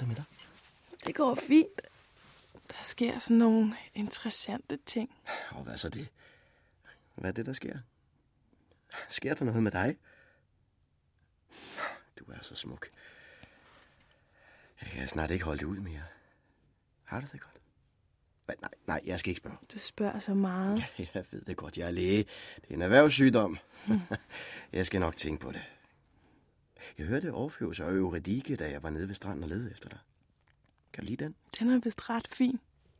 det med dig? Det går fint. Der sker sådan nogle interessante ting. Og hvad så det? Hvad er det, der sker? Sker der noget med dig? Du er så smuk. Jeg kan snart ikke holde det ud mere. Har du det godt? Nej, jeg skal ikke spørge. Du spørger så meget. Ja, jeg ved det godt. Jeg er læge. Det er en erhvervssygdom. Jeg skal nok tænke på det. Jeg hørte Orfeus og Eurydike, da jeg var nede ved stranden og ledte efter dig. Kan du lide den? Den er vist ret fin.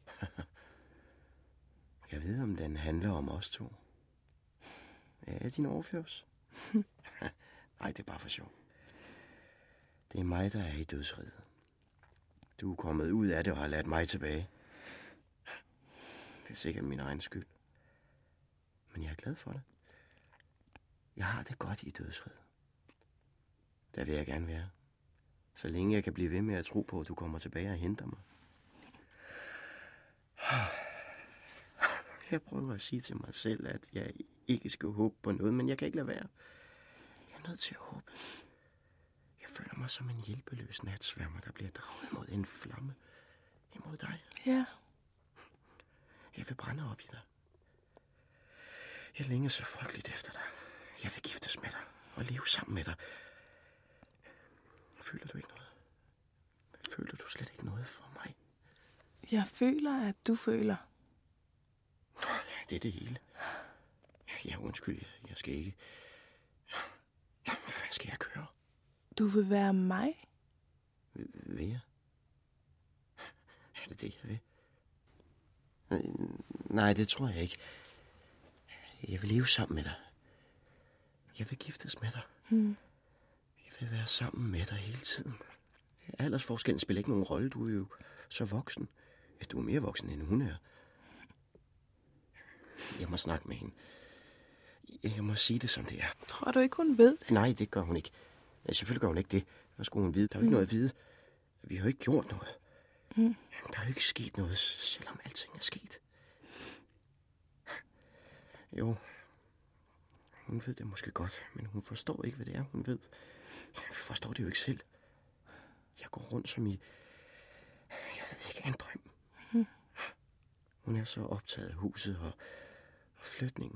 Jeg ved, om den handler om os to. Er din Orfeus? Nej, det er bare for sjov. Det er mig, der er i dødsriget. Du er kommet ud af det og har ladt mig tilbage. Det er sikkert min egen skyld. Men jeg er glad for det. Jeg har det godt i dødsriget. Der vil jeg gerne være. Så længe jeg kan blive ved med at tro på, at du kommer tilbage og henter mig. Jeg prøver at sige til mig selv, at jeg ikke skal håbe på noget, men jeg kan ikke lade være. Jeg er nødt til at håbe. Jeg føler mig som en hjælpeløs natsværmer, der bliver draget mod en flamme imod dig. Ja. Jeg vil brænde op i dig. Jeg længes så frygteligt efter dig. Jeg vil giftes med dig og leve sammen med dig. Føler du ikke noget? Føler du slet ikke noget for mig? Jeg føler, at du føler. Det er det hele. Ja, undskyld, jeg skal ikke. Hvad skal jeg køre? Du vil være mig? Vil jeg? Er det det, jeg vil? Nej, det tror jeg ikke. Jeg vil leve sammen med dig. Jeg vil giftes med dig. Jeg vil være sammen med dig hele tiden. Aldersforskellen spiller ikke nogen rolle. Du er jo så voksen. Ja, du er mere voksen, end hun er. Jeg må snakke med hende. Jeg må sige det, som det er. Tror du ikke, hun ved det? Nej, det gør hun ikke. Selvfølgelig gør hun ikke det. Hvad skulle hun vide? Der er jo ikke noget at vide. Vi har jo ikke gjort noget. Der er jo ikke sket noget, selvom alting er sket. Jo, hun ved det måske godt, men hun forstår ikke, hvad det er, hun ved. Jeg forstår det jo ikke selv. Jeg går rundt som i, jeg ved ikke, en drøm. Hun er så optaget af huset og flytningen.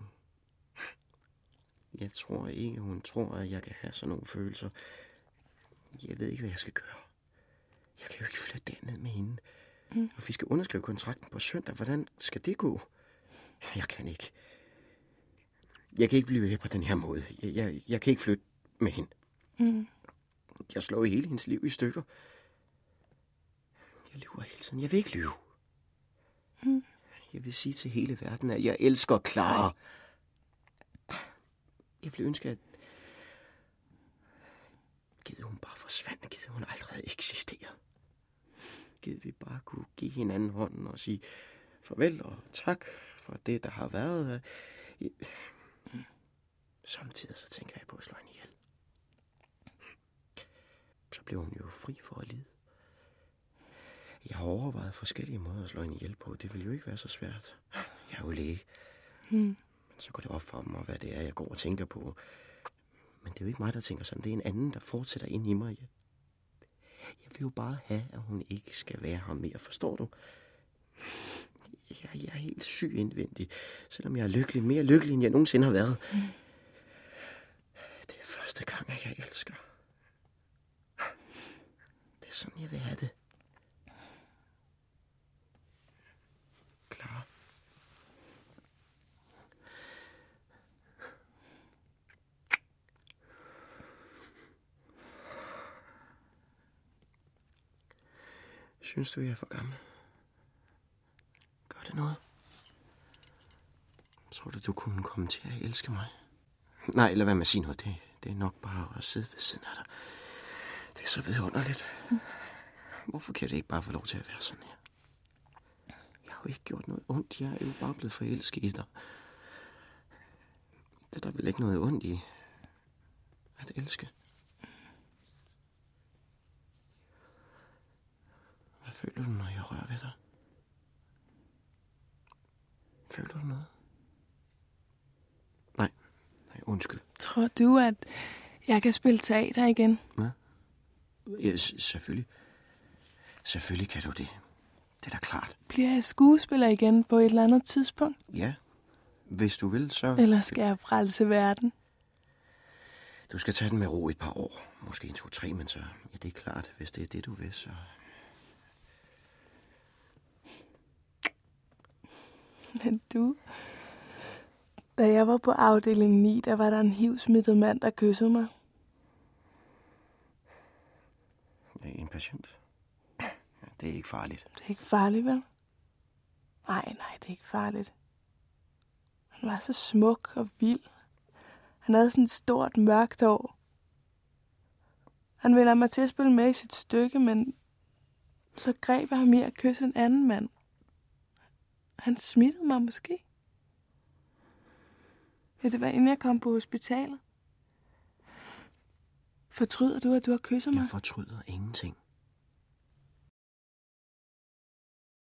Jeg tror ikke, hun tror, at jeg kan have sådan nogle følelser. Jeg ved ikke, hvad jeg skal gøre. Jeg kan jo ikke flytte derned med hende. Og vi skal underskrive kontrakten på søndag. Hvordan skal det gå? Jeg kan ikke. Jeg kan ikke blive ved på den her måde. Jeg kan ikke flytte med hende. Jeg slår hele hendes liv i stykker. Jeg lyver hele tiden. Jeg vil ikke lyve. Jeg vil sige til hele verden, at jeg elsker Clara. Jeg ville ønske, at givet hun bare forsvandt, givet hun aldrig eksisterer. Givet vi bare kunne give hinanden hånden og sige farvel og tak for det, der har været. Samtidig så tænker jeg på at slå hende ihjel. Så blev hun jo fri for at lide. Jeg har overvejet forskellige måder at slå hende ihjel på. Det vil jo ikke være så svært. Jeg er jo læge. Men så går det op for mig, hvad det er, jeg går og tænker på. Men det er jo ikke mig, der tænker sådan. Det er en anden, der fortsætter ind i mig. Jeg vil jo bare have, at hun ikke skal være her mere. Forstår du? Jeg er helt syg indvendig. Selvom jeg er lykkelig. Mere lykkelig, end jeg nogensinde har været. Det er første gang, at jeg elsker. Det er sådan, jeg vil have det. Klar. Synes du, jeg er for gammel? Gør det noget? Tror du kunne komme til at elske mig? Nej, lad være med at sige noget. Det er nok bare at sidde ved siden af dig. Det er så vidunderligt. Hvorfor kan det ikke bare få lov til at være sådan her? Jeg har jo ikke gjort noget ondt. Jeg er jo bare blevet forelsket i dig. Det er der vel ikke noget ondt i at elske. Hvad føler du, når jeg rører ved dig? Føler du noget? Nej, undskyld. Tror du, at jeg kan spille teater igen? Hvad? Ja, selvfølgelig. Selvfølgelig kan du det. Det er da klart. Bliver jeg skuespiller igen på et eller andet tidspunkt? Ja, hvis du vil, så... Eller skal jeg frelse verden? Du skal tage den med ro et par år. Måske 2-3, men så... Ja, det er klart, hvis det er det, du vil, så... Men du... Da jeg var på afdeling 9, der var der en HIV-smittet mand, der kyssede mig. En patient. Ja, det er ikke farligt. Det er ikke farligt, vel? Nej, det er ikke farligt. Han var så smuk og vild. Han havde sådan et stort, mørkt hår. Han ville have mig til at spille med i sit stykke, men så greb jeg ham i at kysse en anden mand. Han smittede mig måske. Ja, det var inden jeg kom på hospitalet. Fortryder du, at du har kysset mig? Jeg fortryder ingenting.